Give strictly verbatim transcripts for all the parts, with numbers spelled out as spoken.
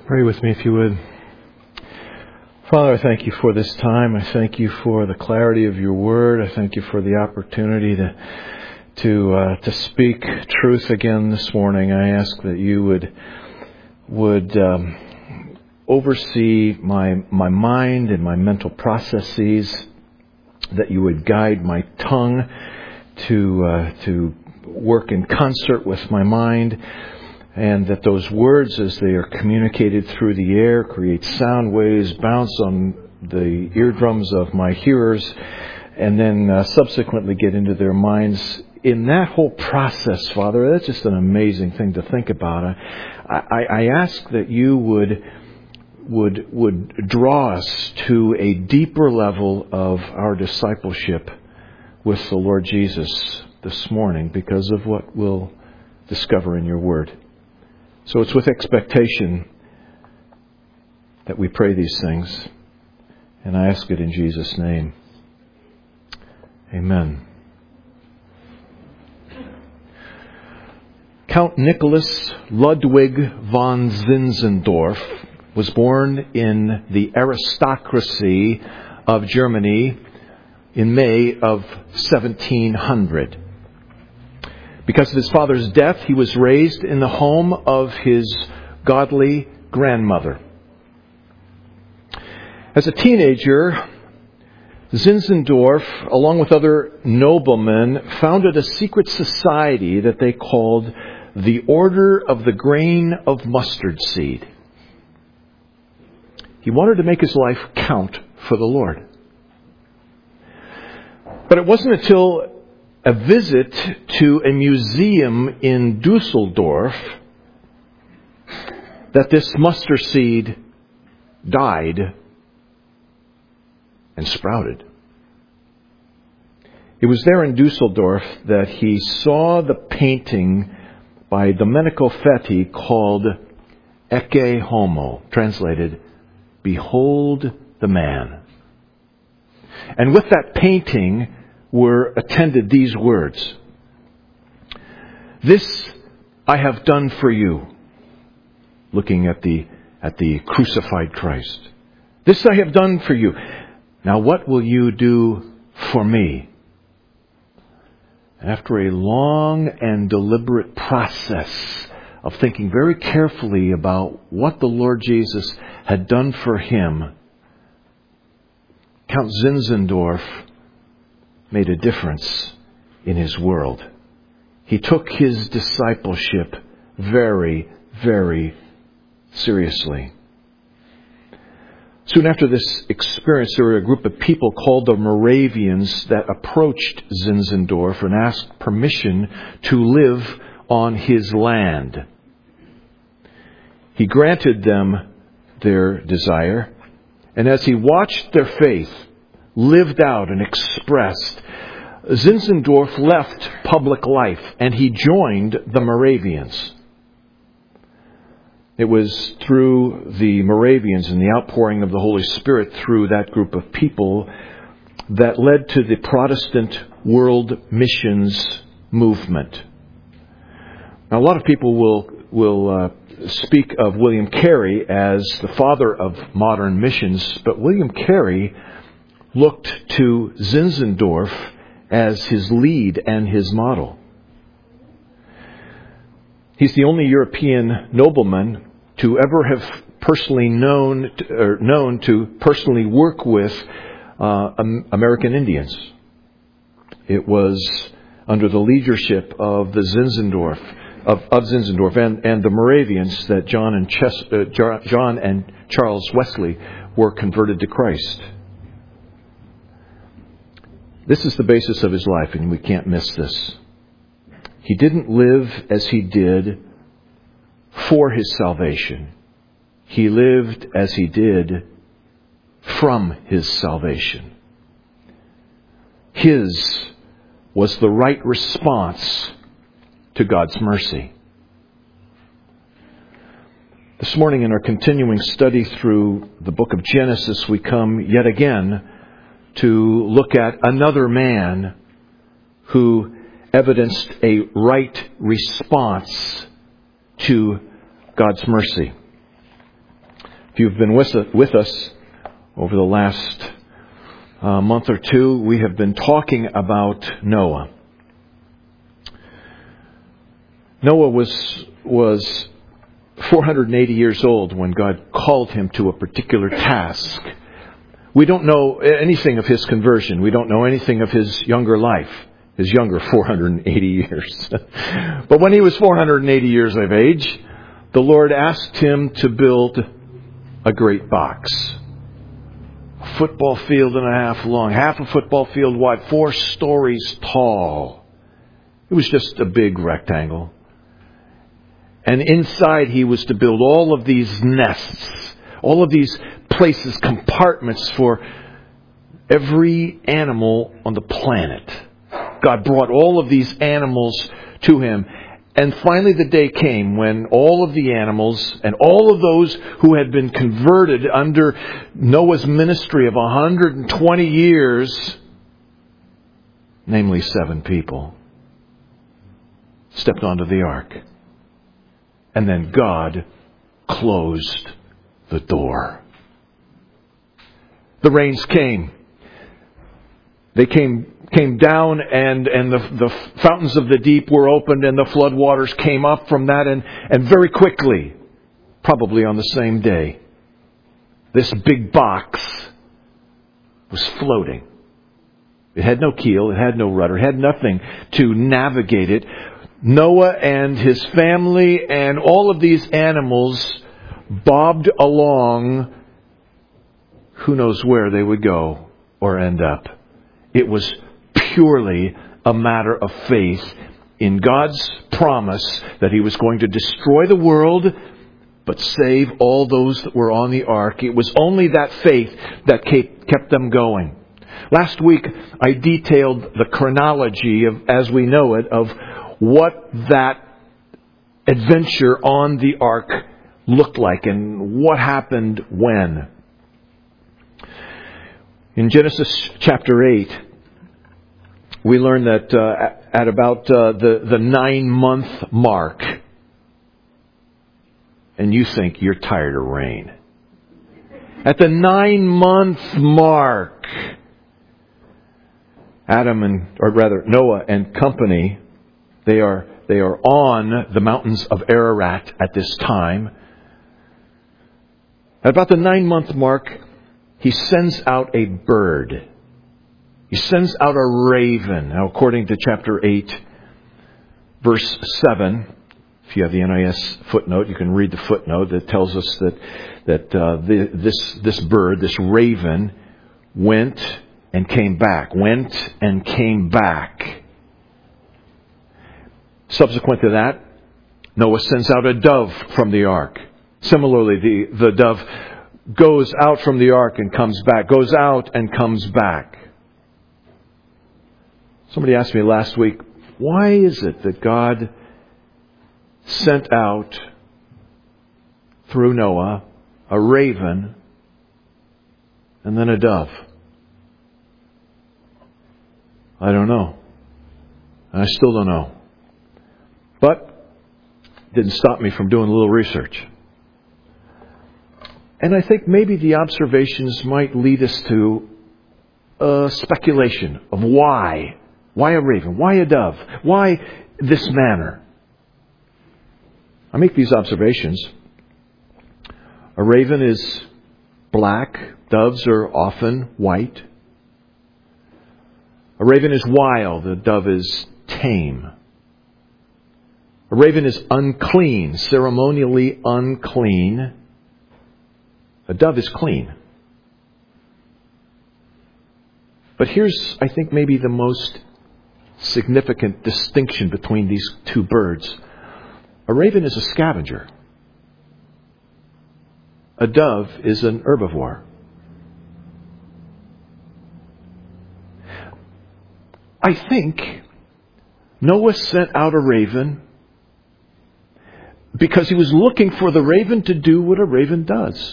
Pray with me if you would. Father, I thank you for this time. I thank you for the clarity of your word. I thank you for the opportunity to to uh, to speak truth again this morning. I ask that you would would um, oversee my my mind and my mental processes, that you would guide my tongue to uh, to work in concert with my mind, and that those words, as they are communicated through the air, create sound waves, bounce on the eardrums of my hearers, and then uh, subsequently get into their minds. In that whole process, Father, that's just an amazing thing to think about. I, I, I ask that you would would would draw us to a deeper level of our discipleship with the Lord Jesus this morning because of what we'll discover in your word. So it's with expectation that we pray these things, and I ask it in Jesus' name. Amen. Count Nicholas Ludwig von Zinzendorf was born in the aristocracy of Germany in May of seventeen hundred. Because of his father's death, he was raised in the home of his godly grandmother. As a teenager, Zinzendorf, along with other noblemen, founded a secret society that they called the Order of the Grain of Mustard Seed. He wanted to make his life count for the Lord. But it wasn't until a visit to a museum in Dusseldorf that this mustard seed died and sprouted. It was there in Dusseldorf that he saw the painting by Domenico Fetti called Ecce Homo, translated, Behold the Man. And with that painting were attended these words: This I have done for you, looking at the at the crucified Christ. This I have done for you. Now what will you do for me? After a long and deliberate process of thinking very carefully about what the Lord Jesus had done for him, Count Zinzendorf made a difference in his world. He took his discipleship very, very seriously. Soon after this experience, there were a group of people called the Moravians that approached Zinzendorf and asked permission to live on his land. He granted them their desire, and as he watched their faith lived out and expressed, Zinzendorf left public life and he joined the Moravians. It was through the Moravians and the outpouring of the Holy Spirit through that group of people that led to the Protestant world missions movement. Now, a lot of people will will uh, speak of William Carey as the father of modern missions, but William Carey looked to Zinzendorf as his lead and his model. He's the only European nobleman to ever have personally known or known to personally work with uh, American Indians. It was under the leadership of the Zinzendorf of, of Zinzendorf and, and the Moravians that John and Ches, uh, John and Charles Wesley were converted to Christ. This is the basis of his life, and we can't miss this. He didn't live as he did for his salvation. He lived as he did from his salvation. His was the right response to God's mercy. This morning in our continuing study through the book of Genesis, we come yet again to look at another man who evidenced a right response to God's mercy. If you've been with with us over the last uh, month or two, we have been talking about Noah. Noah was was four hundred eighty years old when God called him to a particular task. We don't know anything of his conversion. We don't know anything of his younger life, his younger four hundred eighty years. But when he was four hundred eighty years of age, the Lord asked him to build a great box. A football field and a half long, half a football field wide, four stories tall. It was just a big rectangle. And inside he was to build all of these nests, all of these places, compartments for every animal on the planet. God brought all of these animals to him. And finally the day came when all of the animals and all of those who had been converted under Noah's ministry of one hundred twenty years, namely seven people, stepped onto the ark. And then God closed the door. The rains came. They came came down and, and the, the fountains of the deep were opened and the floodwaters came up from that. And, and very quickly, probably on the same day, this big box was floating. It had no keel. It had no rudder. It had nothing to navigate it. Noah and his family and all of these animals bobbed along. Who knows where they would go or end up. It was purely a matter of faith in God's promise that He was going to destroy the world but save all those that were on the ark. It was only that faith that kept them going. Last week I detailed the chronology of, as we know it, of what that adventure on the ark looked like and what happened when. In Genesis chapter eight, we learn that uh, at about uh, the, the nine-month mark, and you think you're tired of rain. At the nine-month mark, Adam and, or rather Noah and company, they are they are on the mountains of Ararat at this time. At about the nine-month mark, He sends out a bird. He sends out a raven. Now, according to chapter eight, verse seven, if you have the N I S footnote, you can read the footnote that tells us that that uh, the, this this bird, this raven, went and came back, went and came back. Subsequent to that, Noah sends out a dove from the ark. Similarly, the, the dove goes out from the ark and comes back, goes out and comes back. Somebody asked me last week, why is it that God sent out through Noah a raven and then a dove? I don't know. And I still don't know. But it didn't stop me from doing a little research. And I think maybe the observations might lead us to a speculation of why. Why a raven? Why a dove? Why this manner? I make these observations. A raven is black. Doves are often white. A raven is wild. A dove is tame. A raven is unclean, ceremonially unclean. A dove is clean. But here's, I think, maybe the most significant distinction between these two birds. A raven is a scavenger. A dove is an herbivore. I think Noah sent out a raven because he was looking for the raven to do what a raven does.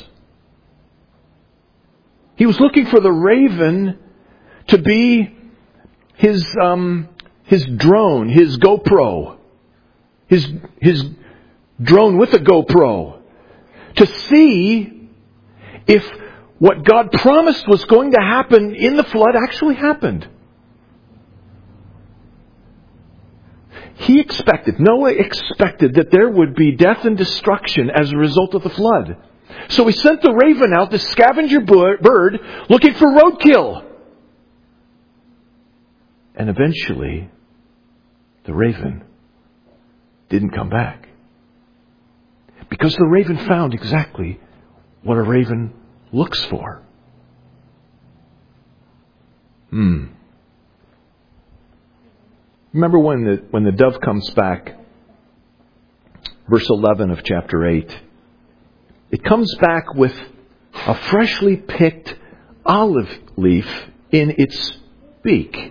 He was looking for the raven to be his um, his drone, his GoPro, his his drone with a GoPro, to see if what God promised was going to happen in the flood actually happened. He expected, Noah expected that there would be death and destruction as a result of the flood. So he sent the raven out, the scavenger bird, looking for roadkill. And eventually, the raven didn't come back. Because the raven found exactly what a raven looks for. Hmm. Remember when the when the dove comes back, verse eleven of chapter eight. It comes back with a freshly picked olive leaf in its beak.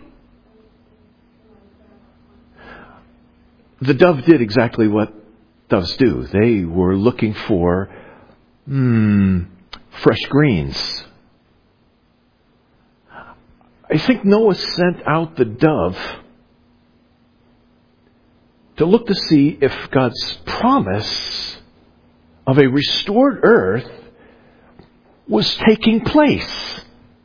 The dove did exactly what doves do. They were looking for hmm, fresh greens. I think Noah sent out the dove to look to see if God's promise of a restored earth was taking place.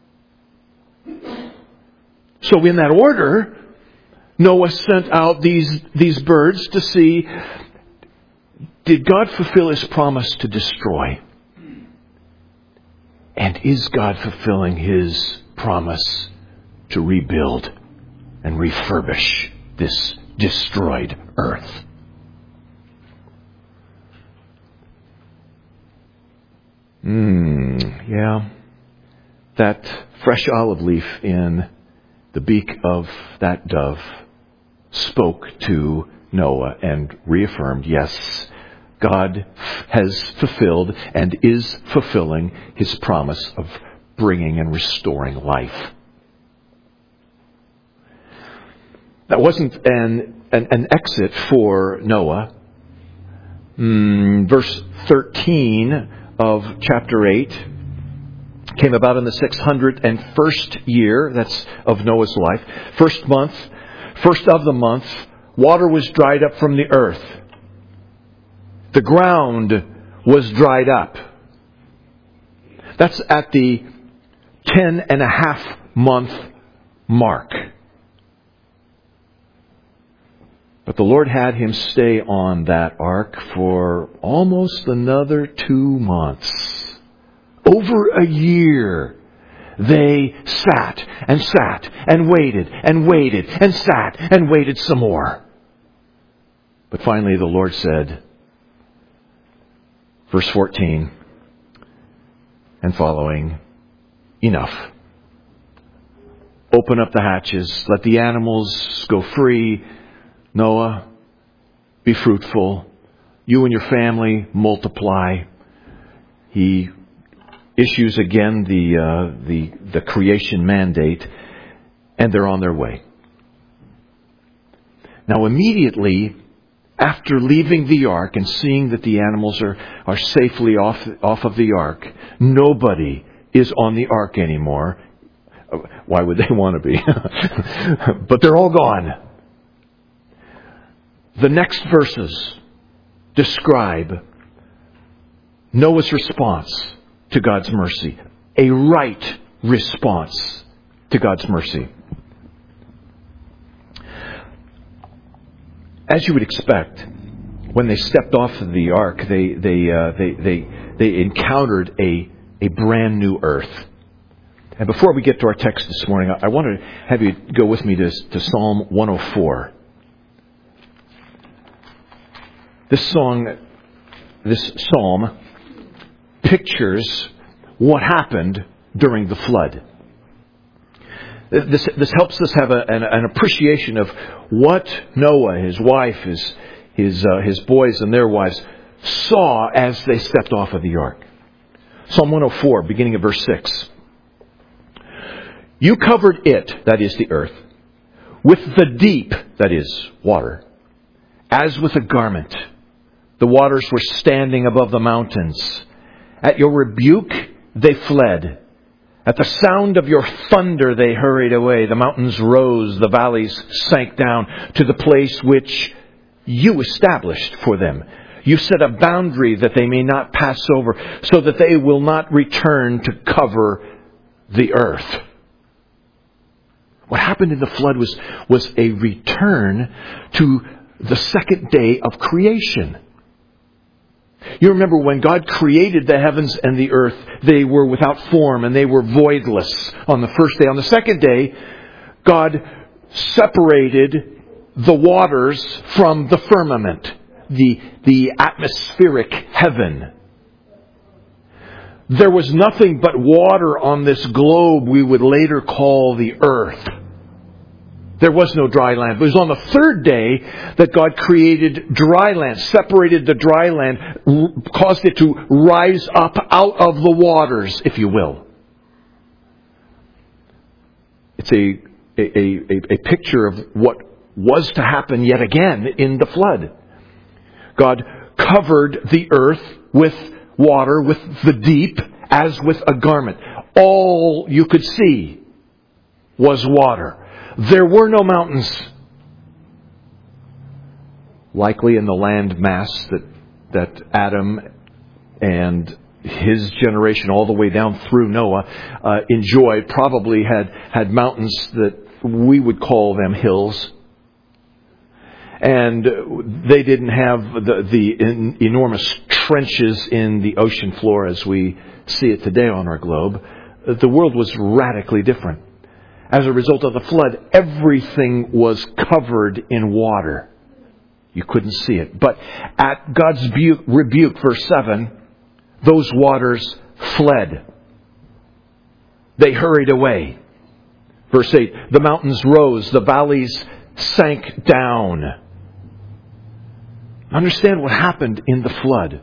So in that order, Noah sent out these, these birds to see, did God fulfill His promise to destroy? And is God fulfilling His promise to rebuild and refurbish this destroyed earth? Hmm, yeah. That fresh olive leaf in the beak of that dove spoke to Noah and reaffirmed, yes, God has fulfilled and is fulfilling His promise of bringing and restoring life. That wasn't an, an, an exit for Noah. Mm, verse thirteen of chapter eight came about in the six hundred first year, that's of Noah's life. First month, first of the month, water was dried up from the earth. The ground was dried up. That's at the ten and a half month mark. But the Lord had him stay on that ark for almost another two months. Over a year, they sat and sat and waited and waited and sat and waited some more. But finally the Lord said, verse fourteen and following, enough. Open up the hatches. Let the animals go free. Noah, be fruitful. You and your family multiply. He issues again the uh, the the creation mandate, and they're on their way. Now, immediately after leaving the ark and seeing that the animals are are safely off off of the ark, nobody is on the ark anymore. Why would they want to be? But they're all gone. The next verses describe Noah's response to God's mercy. A right response to God's mercy. As you would expect, when they stepped off of the ark, they they uh, they they they encountered a a brand new earth. And before we get to our text this morning, I, I want to have you go with me to, to Psalm one oh four. This song, this psalm pictures what happened during the flood. This, this helps us have a, an, an appreciation of what Noah, his wife, his his uh, his boys and their wives saw as they stepped off of the ark. Psalm one oh four, beginning at verse six. You covered it, that is the earth, with the deep, that is water, as with a garment. The waters were standing above the mountains. At your rebuke, they fled. At the sound of your thunder, they hurried away. The mountains rose, the valleys sank down to the place which you established for them. You set a boundary that they may not pass over, so that they will not return to cover the earth. What happened in the flood was, was a return to the second day of creation. You remember when God created the heavens and the earth, they were without form and they were voidless on the first day. On the second day, God separated the waters from the firmament, the, the atmospheric heaven. There was nothing but water on this globe we would later call the earth. There was no dry land. It was on the third day that God created dry land, separated the dry land, caused it to rise up out of the waters, if you will. It's a, a, a, a picture of what was to happen yet again in the flood. God covered the earth with water, with the deep, as with a garment. All you could see was water. There were no mountains. Likely in the land mass that, that Adam and his generation all the way down through Noah uh, enjoyed, probably had, had mountains that we would call them hills. And they didn't have the, the in, enormous trenches in the ocean floor as we see it today on our globe. The world was radically different. As a result of the flood, everything was covered in water. You couldn't see it. But at God's bu- rebuke, verse seven, those waters fled. They hurried away. Verse eight, the mountains rose, the valleys sank down. Understand what happened in the flood.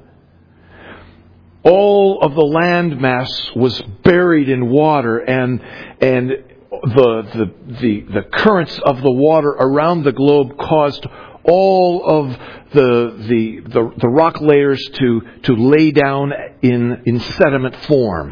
All of the landmass was buried in water, and and the, the the the currents of the water around the globe caused all of the the the, the rock layers to, to lay down in, in sediment form.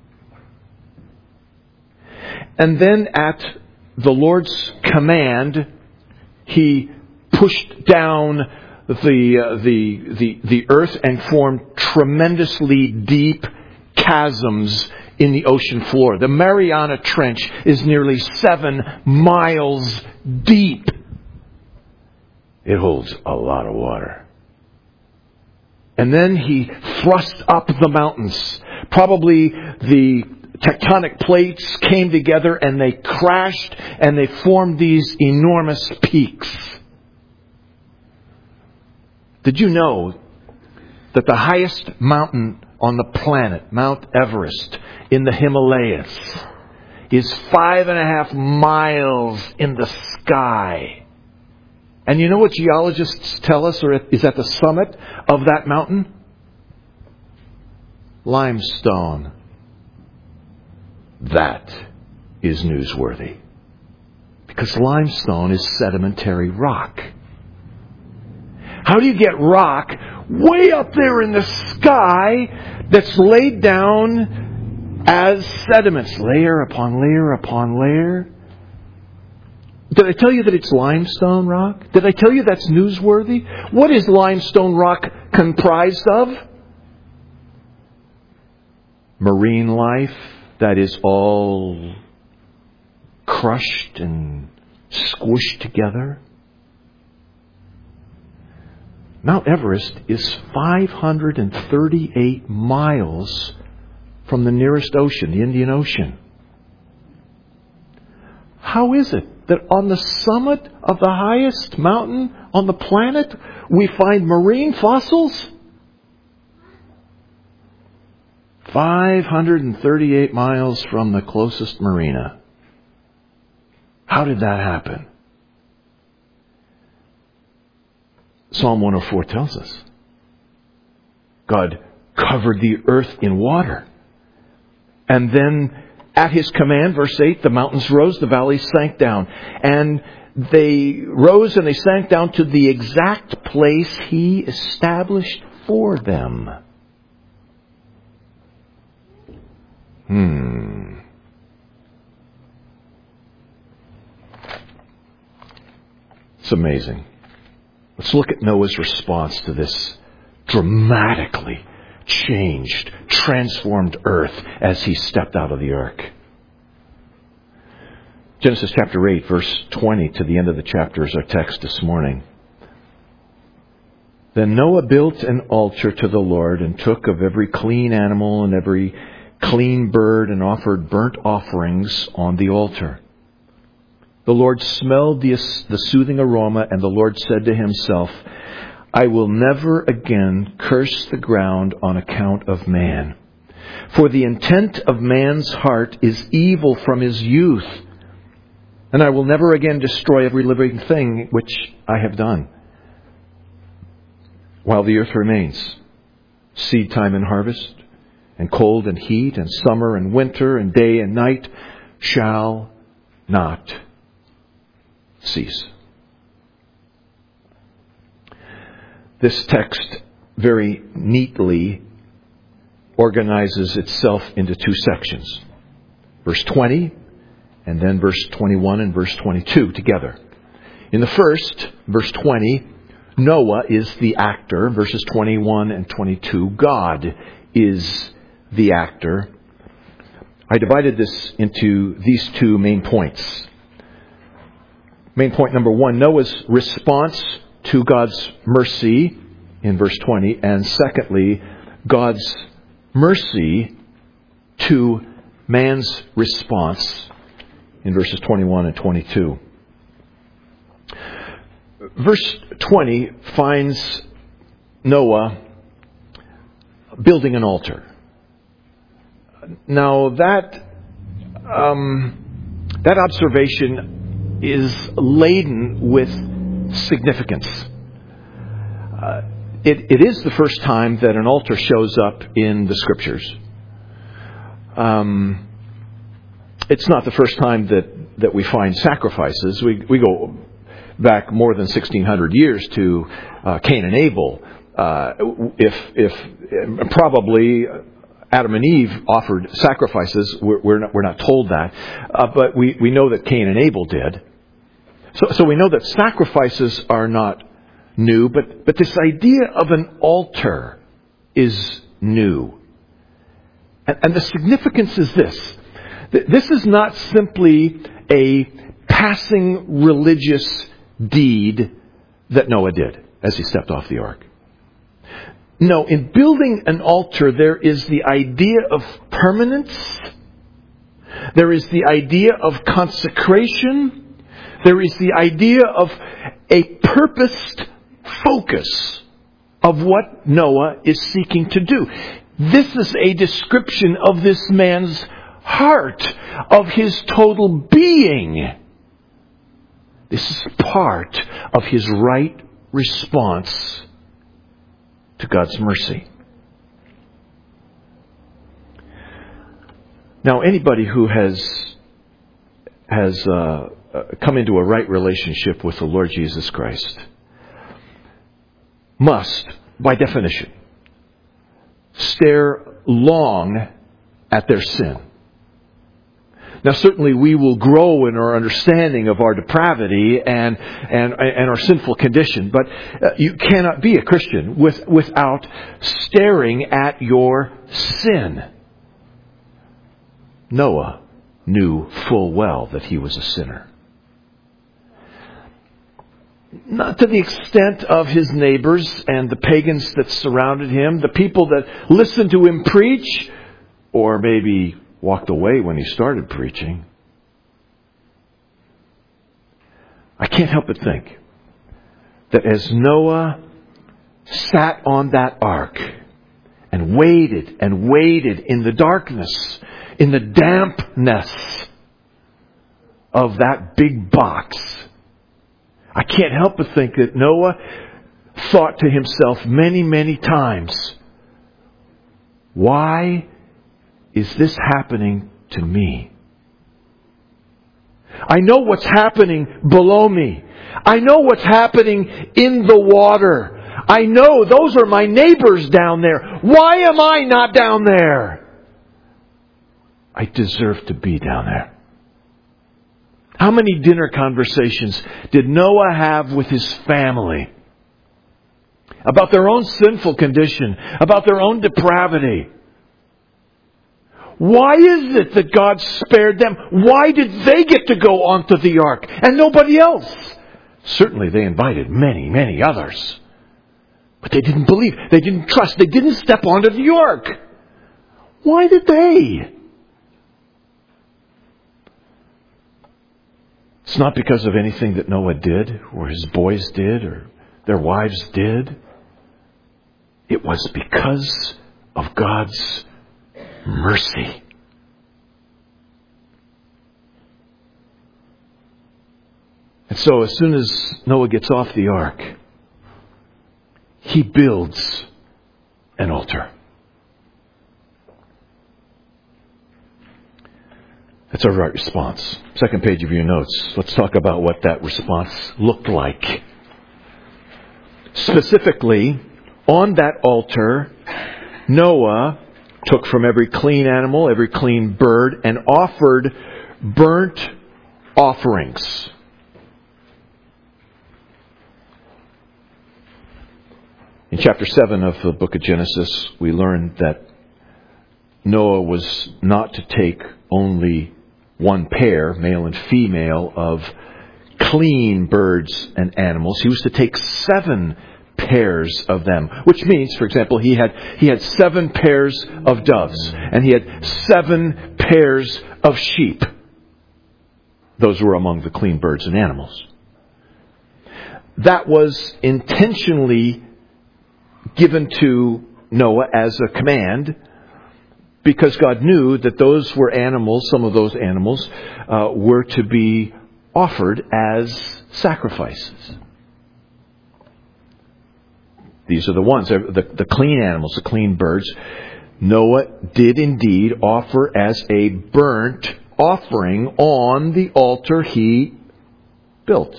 And then at the Lord's command, He pushed down the uh, the the the earth and formed tremendously deep chasms in the ocean floor. The Mariana Trench is nearly seven miles deep. It holds a lot of water. And then He thrust up the mountains. Probably the tectonic plates came together and they crashed and they formed these enormous peaks. Did you know that the highest mountain on the planet, Mount Everest, in the Himalayas, is five and a half miles in the sky? And you know what geologists tell us or is at the summit of that mountain? Limestone. That is newsworthy. Because limestone is sedimentary rock. How do you get rock way up there in the sky that's laid down as sediments, layer upon layer upon layer? Did I tell you that it's limestone rock? Did I tell you that's newsworthy? What is limestone rock comprised of? Marine life that is all crushed and squished together. Mount Everest is five hundred thirty-eight miles from the nearest ocean, the Indian Ocean. How is it that on the summit of the highest mountain on the planet we find marine fossils? five hundred thirty-eight miles from the closest marina. How did that happen? Psalm one oh four tells us. God covered the earth in water. And then at His command, verse eight, the mountains rose, the valleys sank down. And they rose and they sank down to the exact place He established for them. Hmm. It's amazing. Let's look at Noah's response to this dramatically changed, transformed earth as he stepped out of the ark. Genesis chapter eight, verse twenty to the end of the chapter is our text this morning. Then Noah built an altar to the Lord and took of every clean animal and every clean bird and offered burnt offerings on the altar. The Lord smelled the, the soothing aroma, and the Lord said to himself, I will never again curse the ground on account of man. For the intent of man's heart is evil from his youth. And I will never again destroy every living thing which I have done. While the earth remains, seed time and harvest, and cold and heat, and summer and winter, and day and night shall not cease. This text very neatly organizes itself into two sections. Verse twenty, and then verse twenty-one and verse twenty-two together. In the first, verse twenty, Noah is the actor. Verses twenty-one and twenty-two, God is the actor. I divided this into these two main points. Main point number one, Noah's response to God's mercy in verse twenty. And secondly, God's mercy to man's response in verses twenty-one and twenty-two. Verse twenty finds Noah building an altar. Now that um, that observation is laden with significance. Uh, it, it is the first time that an altar shows up in the Scriptures. Um, it's not the first time that, that we find sacrifices. We we go back more than sixteen hundred years to uh, Cain and Abel. Uh, if if probably Adam and Eve offered sacrifices, we're, we're not we're not told that, uh, but we, we know that Cain and Abel did. So so we know that sacrifices are not new, but but this idea of an altar is new, and, and the significance is this: this is not simply a passing religious deed that Noah did as he stepped off the ark. No, in building an altar, there is the idea of permanence. There is the idea of consecration. There is the idea of a purposed focus of what Noah is seeking to do. This is a description of this man's heart, of his total being. This is part of his right response to God's mercy. Now, anybody who has has uh, come into a right relationship with the Lord Jesus Christ must, by definition, stare long at their sin. Now, certainly we will grow in our understanding of our depravity and and, and our sinful condition, but uh, you cannot be a Christian with, without staring at your sin. Noah knew full well that he was a sinner. Not to the extent of his neighbors and the pagans that surrounded him, the people that listened to him preach, or maybe walked away when he started preaching. I can't help but think that as Noah sat on that ark and waited and waited in the darkness, in the dampness of that big box, I can't help but think that Noah thought to himself many, many times, why is this happening to me? I know what's happening below me. I know what's happening in the water. I know those are my neighbors down there. Why am I not down there? I deserve to be down there. How many dinner conversations did Noah have with his family about their own sinful condition, about their own depravity. Why is it that God spared them? Why did they get to go onto the ark and nobody else? Certainly they invited many, many others. But they didn't believe. They didn't trust. They didn't step onto the ark. Why did they? It's not because of anything that Noah did, or his boys did, or their wives did. It was because of God's mercy. And so as soon as Noah gets off the ark, he builds an altar. That's our right response. Second page of your notes. Let's talk about what that response looked like. Specifically, on that altar, Noah took from every clean animal, every clean bird, and offered burnt offerings. In chapter seven of the book of Genesis, we learned that Noah was not to take only one pair, male and female, of clean birds and animals. He was to take seven pairs of them, which means, for example, he had he had seven pairs of doves, and he had seven pairs of sheep. Those were among the clean birds and animals. That was intentionally given to Noah as a command, because God knew that those were animals, some of those animals, uh, were to be offered as sacrifices. These are the ones, the, the clean animals, the clean birds. Noah did indeed offer as a burnt offering on the altar he built.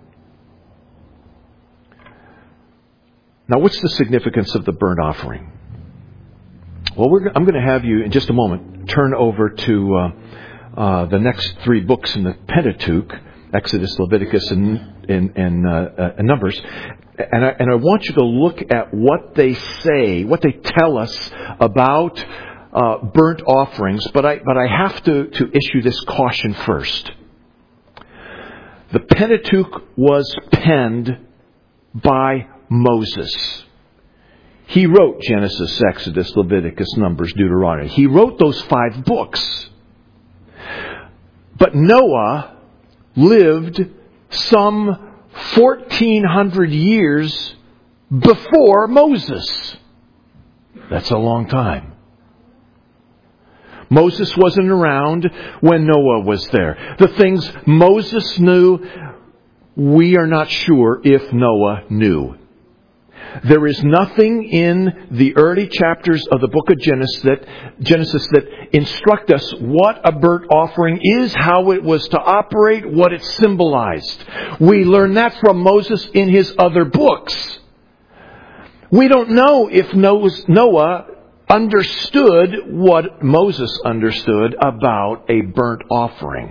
Now, what's the significance of the burnt offering? Well, we're, I'm going to have you, in just a moment, turn over to uh, uh, the next three books in the Pentateuch, Exodus, Leviticus, and, and, and, uh, uh, and Numbers. And I, and I want you to look at what they say, what they tell us about uh, burnt offerings. But I, but I have to, to issue this caution first. The Pentateuch was penned by Moses. He wrote Genesis, Exodus, Leviticus, Numbers, Deuteronomy. He wrote those five books. But Noah lived some fourteen hundred years before Moses. That's a long time. Moses wasn't around when Noah was there. The things Moses knew, we are not sure if Noah knew. There is nothing in the early chapters of the book of Genesis that, Genesis that instruct us what a burnt offering is, how it was to operate, what it symbolized. We learn that from Moses in his other books. We don't know if Noah understood what Moses understood about a burnt offering.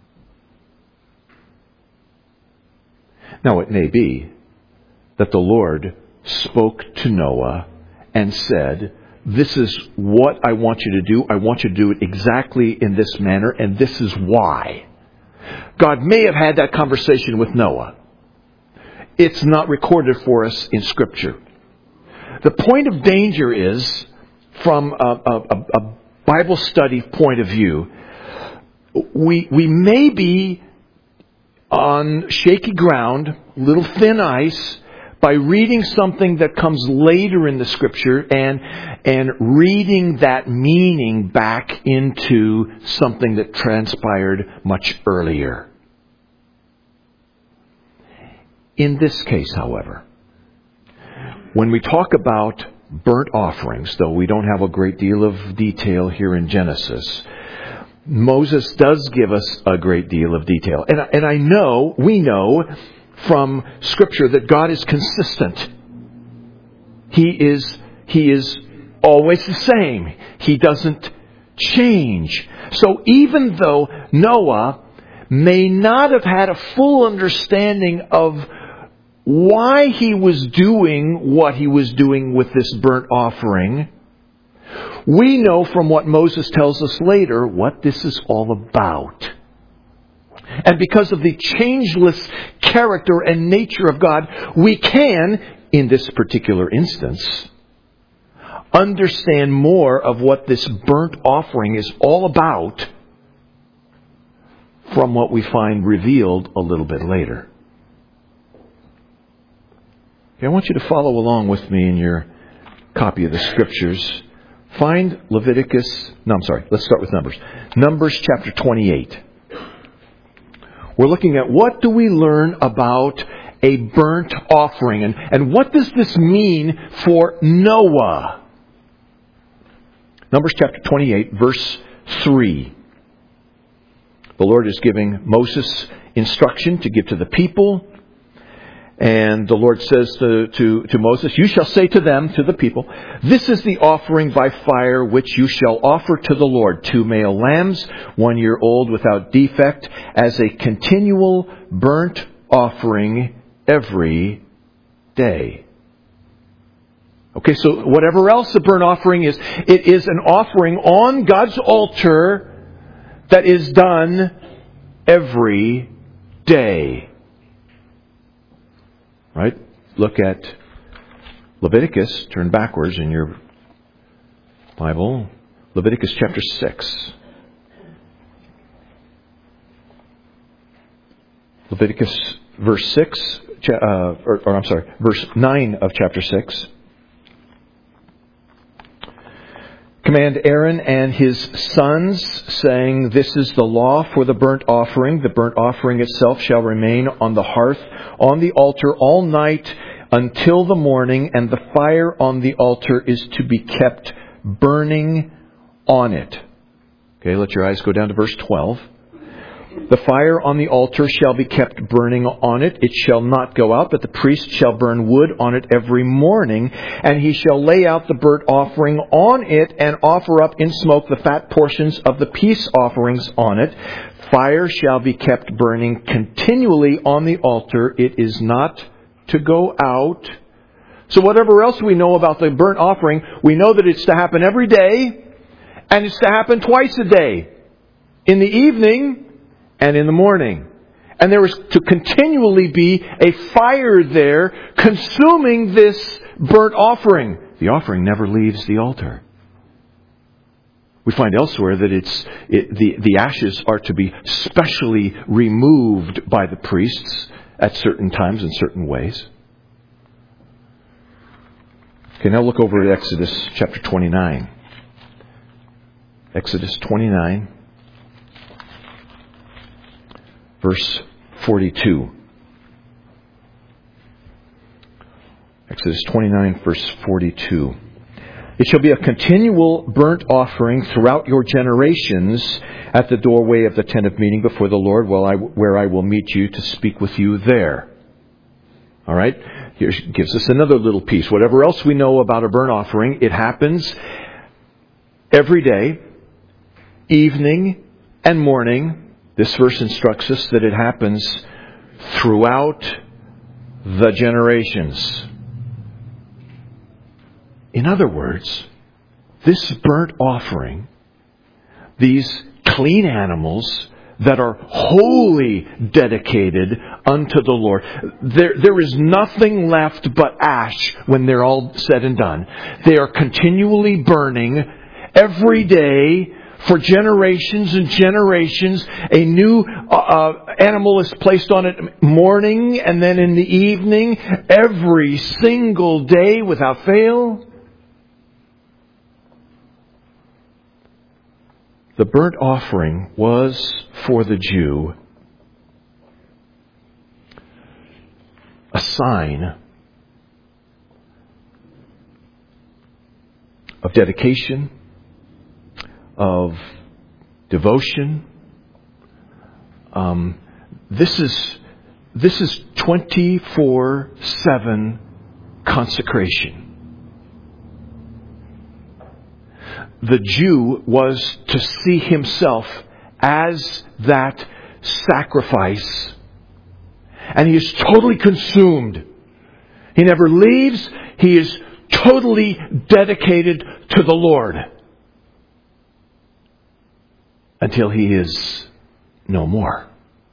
Now, it may be that the Lord spoke to Noah and said, this is what I want you to do. I want you to do it exactly in this manner, and this is why. God may have had that conversation with Noah. It's not recorded for us in Scripture. The point of danger is, from a, a, a Bible study point of view, we, we may be on shaky ground, little thin ice, by reading something that comes later in the Scripture and and reading that meaning back into something that transpired much earlier. In this case, however, when we talk about burnt offerings, though we don't have a great deal of detail here in Genesis, Moses does give us a great deal of detail. And, and I know, we know from Scripture that God is consistent. He is, He is always the same. He doesn't change. So even though Noah may not have had a full understanding of why he was doing what he was doing with this burnt offering, we know from what Moses tells us later what this is all about. And because of the changeless character and nature of God, we can, in this particular instance, understand more of what this burnt offering is all about from what we find revealed a little bit later. Okay, I want you to follow along with me in your copy of the Scriptures. Find Leviticus, no, I'm sorry, let's start with Numbers. Numbers chapter twenty-eight. We're looking at what do we learn about a burnt offering, and, and what does this mean for Noah? Numbers chapter twenty-eight, verse three. The Lord is giving Moses instruction to give to the people. And the Lord says to, to, to Moses, "You shall say to them," to the people, "This is the offering by fire which you shall offer to the Lord. Two male lambs, one year old without defect, as a continual burnt offering every day." Okay, so whatever else the burnt offering is, it is an offering on God's altar that is done every day. Right? Look at Leviticus. Turn backwards in your Bible. Leviticus chapter six. Leviticus verse six, uh, or, or I'm sorry, verse nine of chapter six. "Command Aaron and his sons, saying, This is the law for the burnt offering. The burnt offering itself shall remain on the hearth, on the altar all night until the morning, and the fire on the altar is to be kept burning on it." Okay, let your eyes go down to verse twelve. "The fire on the altar shall be kept burning on it. It shall not go out, but the priest shall burn wood on it every morning. And he shall lay out the burnt offering on it and offer up in smoke the fat portions of the peace offerings on it. Fire shall be kept burning continually on the altar. It is not to go out." So whatever else we know about the burnt offering, we know that it's to happen every day, and it's to happen twice a day. In the evening and in the morning. And there is to continually be a fire there consuming this burnt offering. The offering never leaves the altar. We find elsewhere that it's it, the, the ashes are to be specially removed by the priests at certain times in certain ways. Okay, now look over at Exodus chapter twenty-nine. Exodus twenty-nine. Verse forty-two. Exodus twenty-nine, verse forty-two. "It shall be a continual burnt offering throughout your generations at the doorway of the tent of meeting before the Lord, while I, where I will meet you to speak with you there." All right? Here gives us another little piece. Whatever else we know about a burnt offering, it happens every day, evening and morning. This verse instructs us that it happens throughout the generations. In other words, this burnt offering, these clean animals that are wholly dedicated unto the Lord, there, there is nothing left but ash when they're all said and done. They are continually burning every day. For generations and generations, a new uh, animal is placed on it morning and then in the evening, every single day without fail. The burnt offering was for the Jew a sign of dedication, of devotion. Um, this is this is twenty-four seven consecration. The Jew was to see himself as that sacrifice, and he is totally consumed He never leaves. He is totally dedicated to the Lord until he is no more.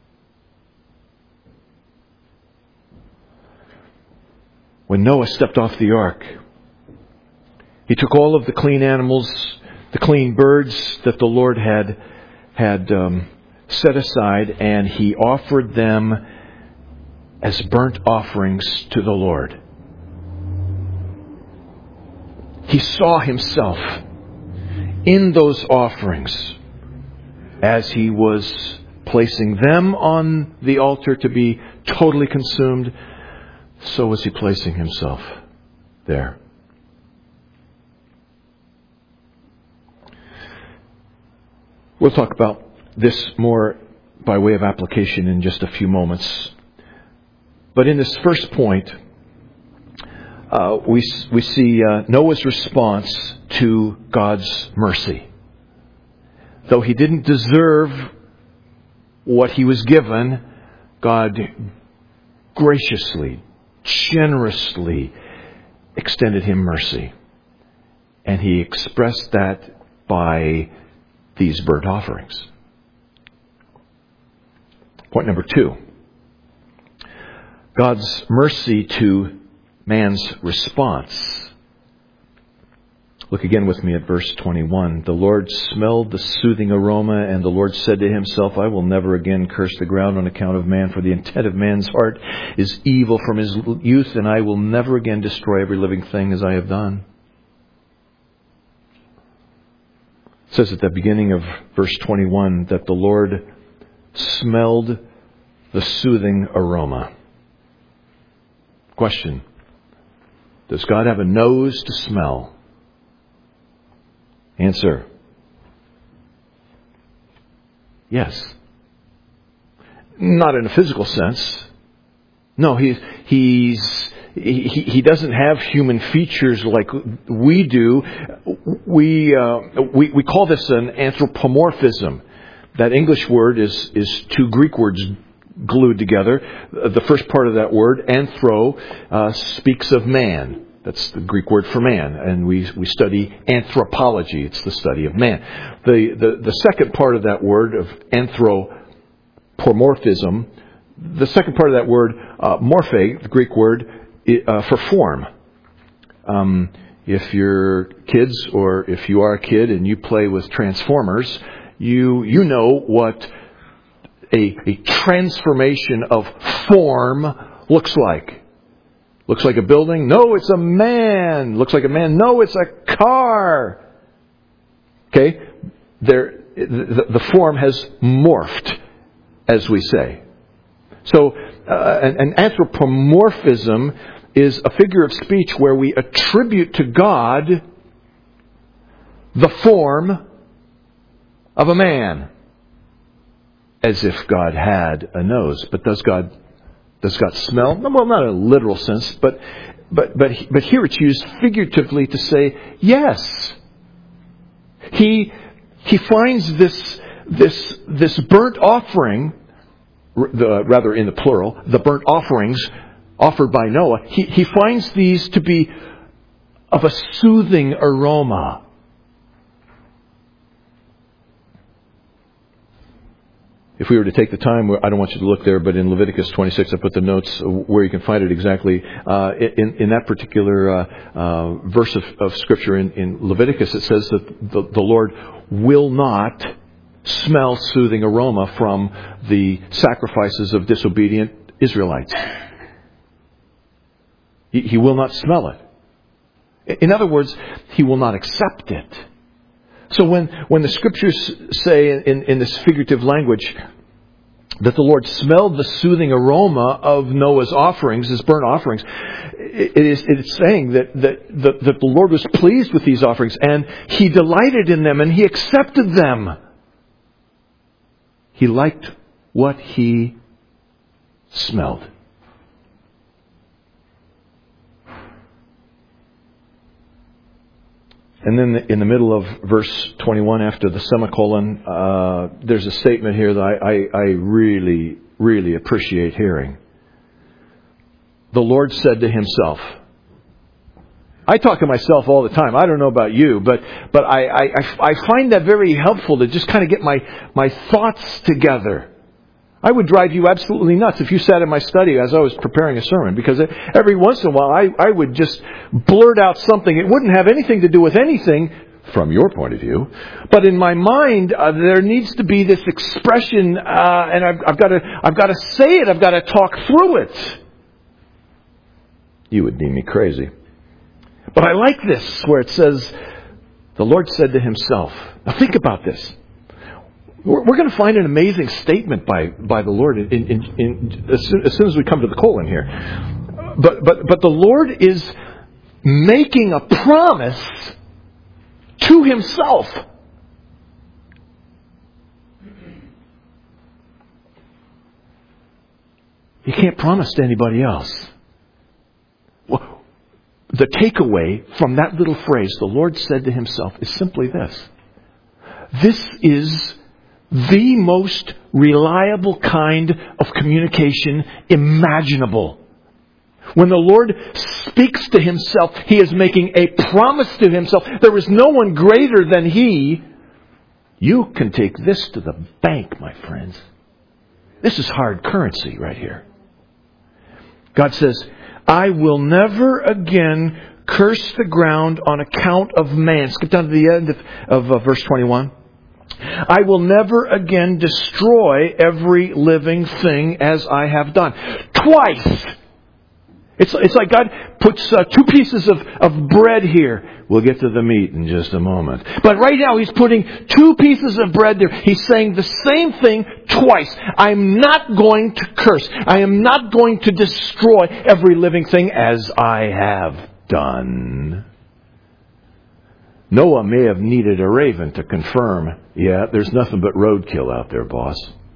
When Noah stepped off the ark, he took all of the clean animals, the clean birds that the Lord had had um, set aside, and he offered them as burnt offerings to the Lord. He saw himself in those offerings as he was placing them on the altar to be totally consumed. So was he placing himself there. We'll talk about this more by way of application in just a few moments. But in this first point, uh, we we see uh, Noah's response to God's mercy. Though he didn't deserve what he was given, God graciously, generously extended him mercy. And he expressed that by these burnt offerings. Point number two. God's mercy to man's response. Look again with me at verse twenty-one. The Lord smelled the soothing aroma, and the Lord said to himself, I will never again curse the ground on account of man, for the intent of man's heart is evil from his youth, and I will never again destroy every living thing as I have done. It says at the beginning of verse twenty-one that the Lord smelled the soothing aroma. Question. Does God have a nose to smell? Answer. Yes. Not in a physical sense. No, he's, he's, he, he doesn't have human features like we do. We, uh, we, we call this an anthropomorphism. That English word is, is two Greek words glued together. The first part of that word, anthro, uh, speaks of man. That's the Greek word for man. And we, we study anthropology. It's the study of man. The, the, the second part of that word of anthropomorphism, the second part of that word, uh, morphe, the Greek word, uh, for form. Um, if you're kids or if you are a kid and you play with Transformers, you, you know what a, a transformation of form looks like. Looks like a building? No, it's a man. Looks like a man? No, it's a car. Okay? There, the, the form has morphed, as we say. So, uh, an, an anthropomorphism is a figure of speech where we attribute to God the form of a man, as if God had a nose. But does God does God smell? Well, not in a literal sense, but but but but here it's used figuratively to say yes. He he finds this this this burnt offering, the, rather in the plural, the burnt offerings offered by Noah. He he finds these to be of a soothing aroma. If we were to take the time, I don't want you to look there, but in Leviticus twenty-six, I put the notes where you can find it exactly. Uh, in, in that particular uh, uh, verse of, of Scripture in, in Leviticus, it says that the, the Lord will not smell soothing aroma from the sacrifices of disobedient Israelites. He, he will not smell it. In other words, He will not accept it. So when, when the Scriptures say in, in this figurative language that the Lord smelled the soothing aroma of Noah's offerings, his burnt offerings, it is it's saying that, that, that, that the Lord was pleased with these offerings and He delighted in them and He accepted them. He liked what He smelled. And then in the middle of verse twenty-one, after the semicolon, uh, there's a statement here that I, I, I really, really appreciate hearing. The the Lord said to himself. I talk to myself all the time. I don't know about you, but but I, I, I find that very helpful to just kind of get my, my thoughts together. I would drive you absolutely nuts if you sat in my study as I was preparing a sermon, because every once in a while I, I would just blurt out something. It wouldn't have anything to do with anything from your point of view, but in my mind uh, there needs to be this expression, uh, and I've, I've got to I've got to say it. I've got to talk through it. You would deem me crazy. But I like this, where it says, the Lord said to himself. Now think about this. We're, we're going to find an amazing statement by, by the Lord in, in, in, as, soon, as soon as we come to the colon here. But, but, but the Lord is making a promise to himself. He can't promise to anybody else. Well, the takeaway from that little phrase, the Lord said to himself, is simply this. This is the most reliable kind of communication imaginable. When the Lord speaks to himself, he is making a promise to himself. There is no one greater than he. You can take this to the bank, my friends. This is hard currency right here. God says, I will never again curse the ground on account of man. Skip down to the end of, of uh, verse twenty-one. I will never again destroy every living thing as I have done. Twice. It's, it's like God puts uh, two pieces of, of bread here. We'll get to the meat in just a moment. But right now he's putting two pieces of bread there. He's saying the same thing twice. I'm not going to curse. I am not going to destroy every living thing as I have done. Noah may have needed a raven to confirm, yeah, there's nothing but roadkill out there, boss.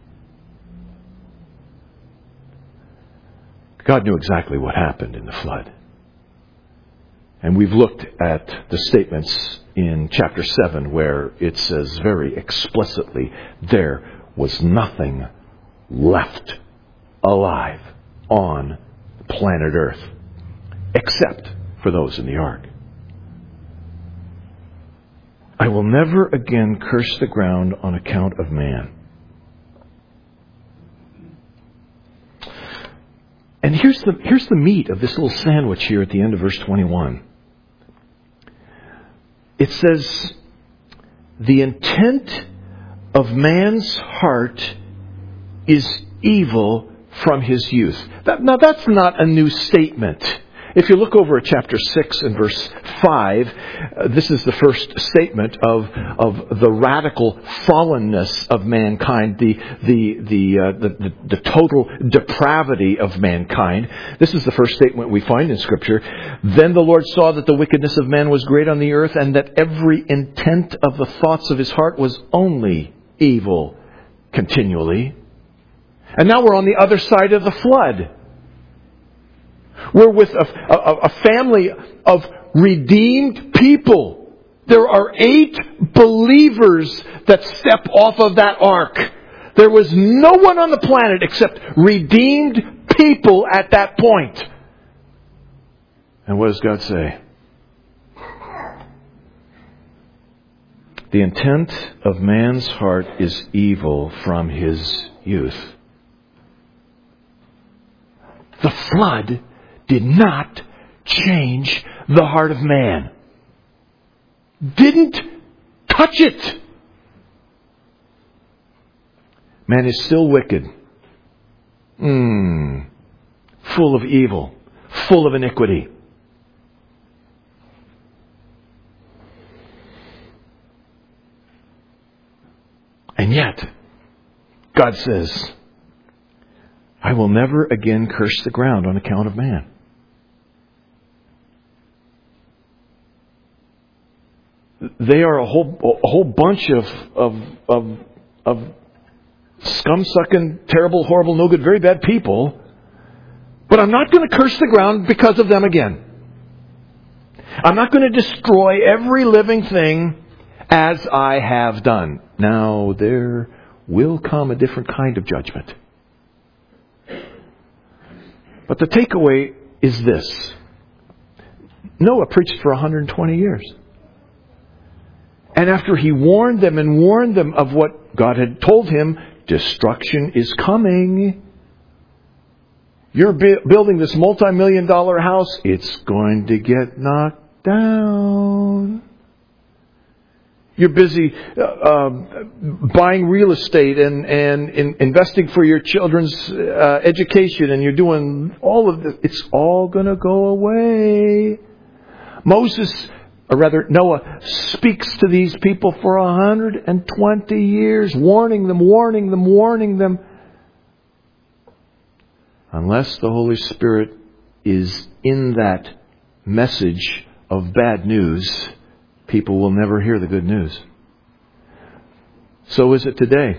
God knew exactly what happened in the flood. And we've looked at the statements in chapter seven where it says very explicitly, there was nothing left alive on planet Earth except for those in the ark. I will never again curse the ground on account of man. And here's the, here's the meat of this little sandwich here at the end of verse twenty-one. It says, the intent of man's heart is evil from his youth. That, now that's not a new statement. If you look over at chapter six and verse five, uh, this is the first statement of of the radical fallenness of mankind, the the the, uh, the the the total depravity of mankind. This is the first statement we find in Scripture. Then the Lord saw that the wickedness of man was great on the earth, and that every intent of the thoughts of his heart was only evil continually. And now we're on the other side of the flood. We're with a, a, a family of redeemed people. There are eight believers that step off of that ark. There was no one on the planet except redeemed people at that point. And what does God say? The intent of man's heart is evil from his youth. The flood did not change the heart of man. Didn't touch it. Man is still wicked. Mm, full of evil. Full of iniquity. And yet, God says, I will never again curse the ground on account of man. They are a whole a whole bunch of of of, of scum-sucking, terrible, horrible, no good, very bad people. But I'm not going to curse the ground because of them again. I'm not going to destroy every living thing as I have done. Now, there will come a different kind of judgment. But the takeaway is this. Noah preached for one hundred twenty years. And after he warned them and warned them of what God had told him, destruction is coming. You're bu- building this multi-million dollar house. It's going to get knocked down. You're busy uh, uh, buying real estate and, and in, investing for your children's uh, education, and you're doing all of this. It's all going to go away. Moses, or rather Noah, speaks to these people for one hundred twenty years, warning them, warning them, warning them. Unless the Holy Spirit is in that message of bad news, people will never hear the good news. So is it today.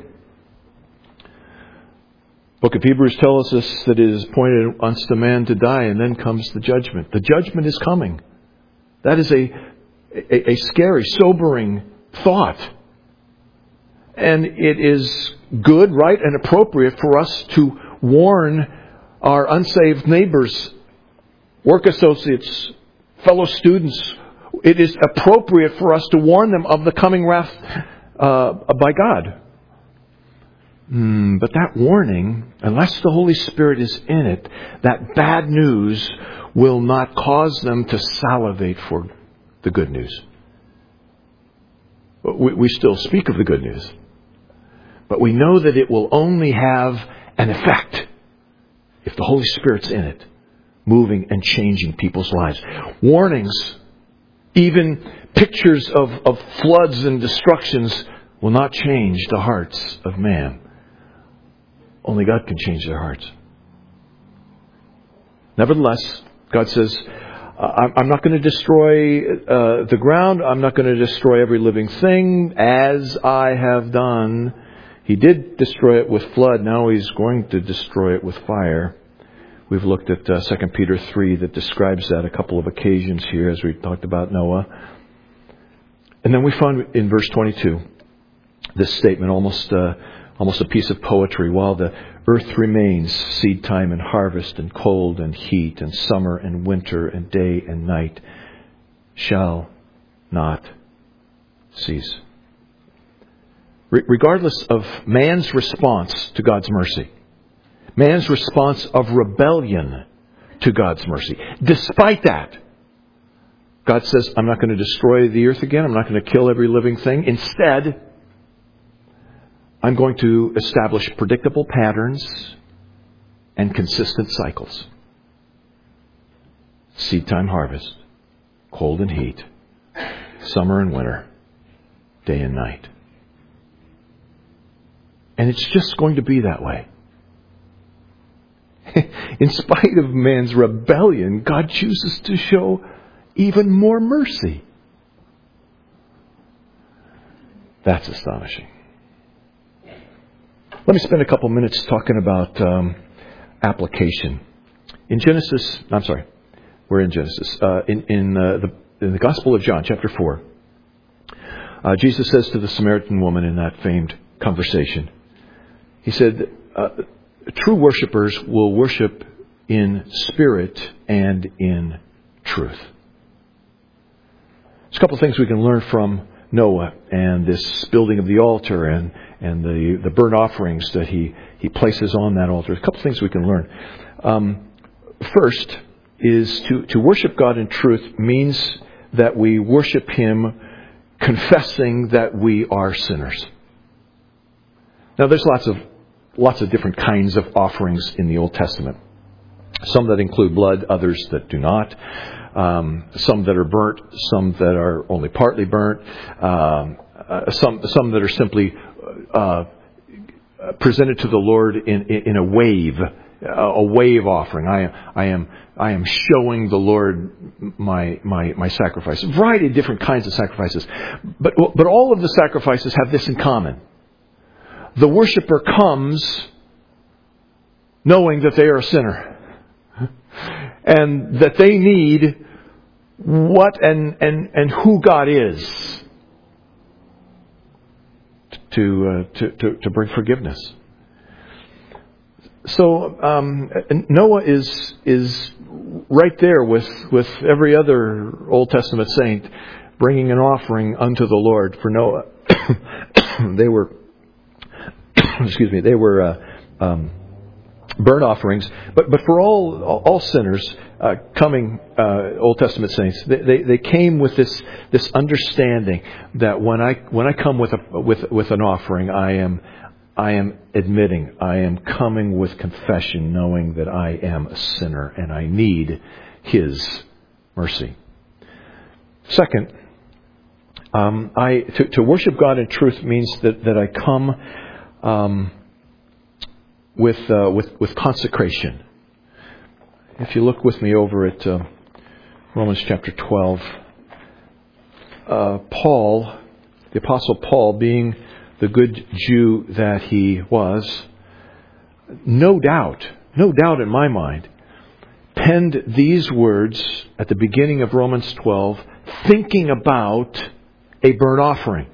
Book of Hebrews tells us that it is appointed unto man to die, and then comes the judgment. The judgment is coming. That is a, a, a scary, sobering thought. And it is good, right, and appropriate for us to warn our unsaved neighbors, work associates, fellow students. It is appropriate for us to warn them of the coming wrath uh, by God. Mm, but that warning, unless the Holy Spirit is in it, that bad news will not cause them to salivate for the good news. We, we still speak of the good news, but we know that it will only have an effect if the Holy Spirit's in it, moving and changing people's lives. Warnings, even pictures of, of floods and destructions, will not change the hearts of man. Only God can change their hearts. Nevertheless, God says, I'm not going to destroy uh, the ground. I'm not going to destroy every living thing as I have done. He did destroy it with flood. Now He's going to destroy it with fire. We've looked at uh, Second Peter three that describes that a couple of occasions here as we talked about Noah. And then we find in verse twenty-two this statement, almost uh, almost a piece of poetry. While the earth remains, seed time and harvest, and cold and heat, and summer and winter, and day and night shall not cease. Regardless of man's response to God's mercy, man's response of rebellion to God's mercy, despite that, God says, I'm not going to destroy the earth again. I'm not going to kill every living thing. Instead, I'm going to establish predictable patterns and consistent cycles. Seed time, harvest, cold and heat, summer and winter, day and night. And it's just going to be that way. In spite of man's rebellion, God chooses to show even more mercy. That's astonishing. Let me spend a couple minutes talking about um, application. In Genesis, I'm sorry, we're in Genesis. Uh, in in, uh, the, in the Gospel of John, chapter four, uh, Jesus says to the Samaritan woman in that famed conversation, He said, uh, true worshipers will worship in spirit and in truth. There's a couple of things we can learn from Noah and this building of the altar and, and the, the burnt offerings that he, he places on that altar. There's a couple of things we can learn. Um, first is to, to worship God in truth means that we worship Him confessing that we are sinners. Now, there's lots of lots of different kinds of offerings in the Old Testament. Some that include blood, others that do not. Um, some that are burnt, some that are only partly burnt. Um, uh, some some that are simply uh, presented to the Lord in in, in a wave, a wave offering. I am I am I am showing the Lord my my my sacrifice. A variety of different kinds of sacrifices, but but all of the sacrifices have this in common. The worshiper comes knowing that they are a sinner and that they need what and, and, and who God is to, uh, to, to, to bring forgiveness. So um, Noah is is right there with, with every other Old Testament saint bringing an offering unto the Lord. For Noah, they were, excuse me, they were uh, um, burnt offerings. But but for all all sinners uh, coming, uh, Old Testament saints, they, they they came with this this understanding that when I when I come with a with with an offering, I am. I am admitting, I am coming with confession, knowing that I am a sinner and I need His mercy. Second, um, I to, to worship God in truth means that, that I come um, with, uh, with with consecration. If you look with me over at uh, Romans chapter twelve, uh, Paul, the Apostle Paul, being the good Jew that he was, no doubt, no doubt in my mind, penned these words at the beginning of Romans twelve, thinking about a burnt offering.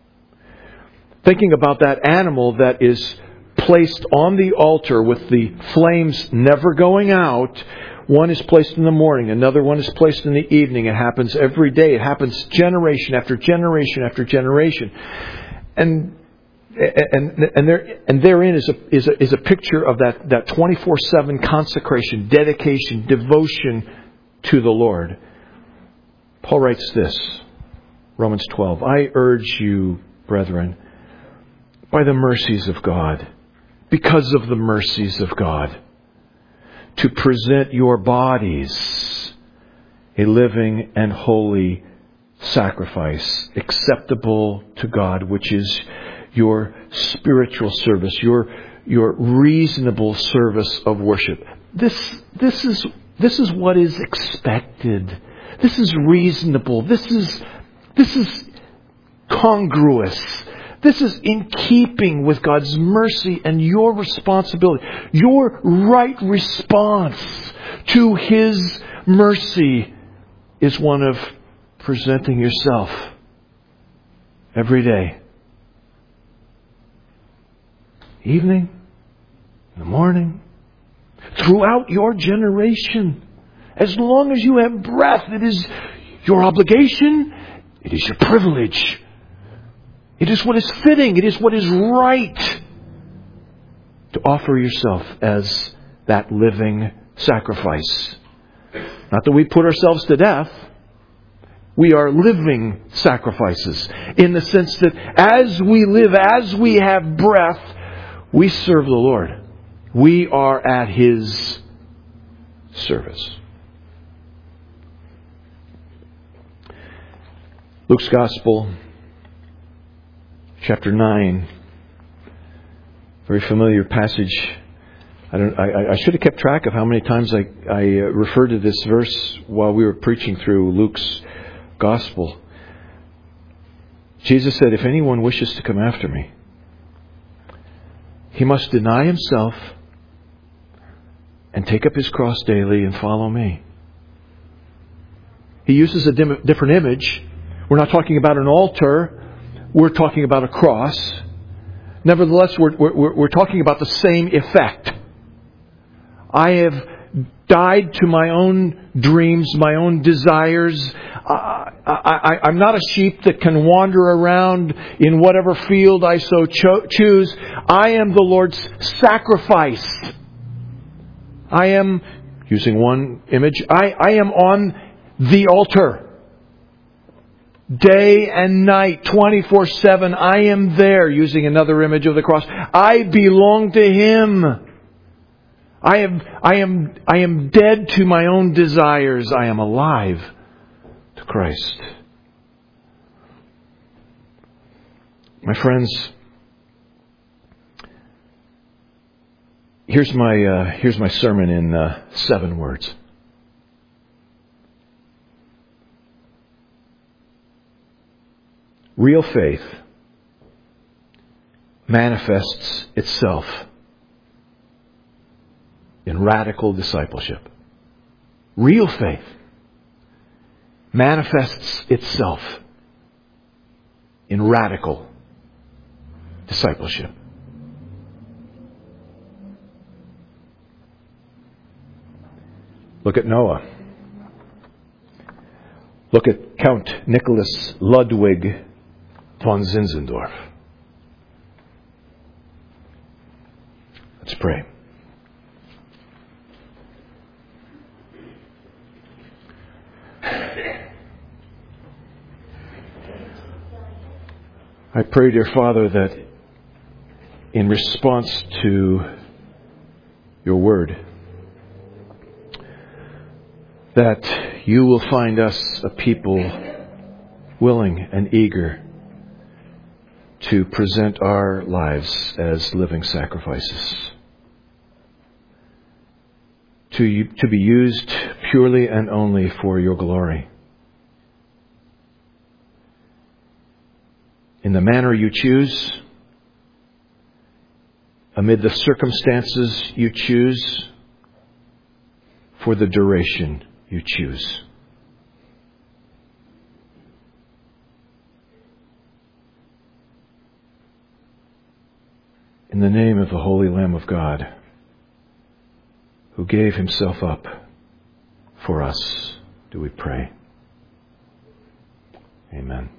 Thinking about that animal that is placed on the altar with the flames never going out. One is placed in the morning, another one is placed in the evening. It happens every day. It happens generation after generation after generation. And And and there and therein is a is a is a picture of that that twenty-four seven consecration, dedication, devotion to the Lord. Paul writes this, Romans twelve. I urge you, brethren, by the mercies of God, because of the mercies of God, to present your bodies a living and holy sacrifice, acceptable to God, which is your spiritual service, your your reasonable service of worship. This this is this is what is expected. This is reasonable. This is this is congruous. This is in keeping with God's mercy and your responsibility. Your right response to His mercy is one of presenting yourself every day. Evening, in the morning, throughout your generation. As long as you have breath, it is your obligation, it is your privilege. It is what is fitting, it is what is right to offer yourself as that living sacrifice. Not that we put ourselves to death. We are living sacrifices in the sense that as we live, as we have breath, we serve the Lord. We are at His service. Luke's Gospel, chapter nine. Very familiar passage. I don't. I, I should have kept track of how many times I, I referred to this verse while we were preaching through Luke's Gospel. Jesus said, "If anyone wishes to come after me, he must deny himself and take up his cross daily and follow me." He uses a dim- different image. We're not talking about an altar. We're talking about a cross. Nevertheless, we're, we're, we're talking about the same effect. I have died to my own dreams, my own desires. I, I, I'm not a sheep that can wander around in whatever field I so cho- choose. I am the Lord's sacrifice. I am, using one image, I, I am on the altar. Day and night, twenty-four seven, I am there, using another image of the cross. I belong to Him. I am, I am, I am dead to my own desires. I am alive to Christ. My friends, here's my uh, here's my sermon in uh, seven words. Real faith manifests itself in radical discipleship. Real faith manifests itself in radical discipleship. Look at Noah. Look at Count Nicholas Ludwig von Zinzendorf. Let's pray. I pray, dear Father, that in response to your word, that you will find us a people willing and eager to present our lives as living sacrifices, to, to be used purely and only for your glory. In the manner you choose, amid the circumstances you choose, for the duration you choose. In the name of the Holy Lamb of God, who gave himself up for us, do we pray. Amen.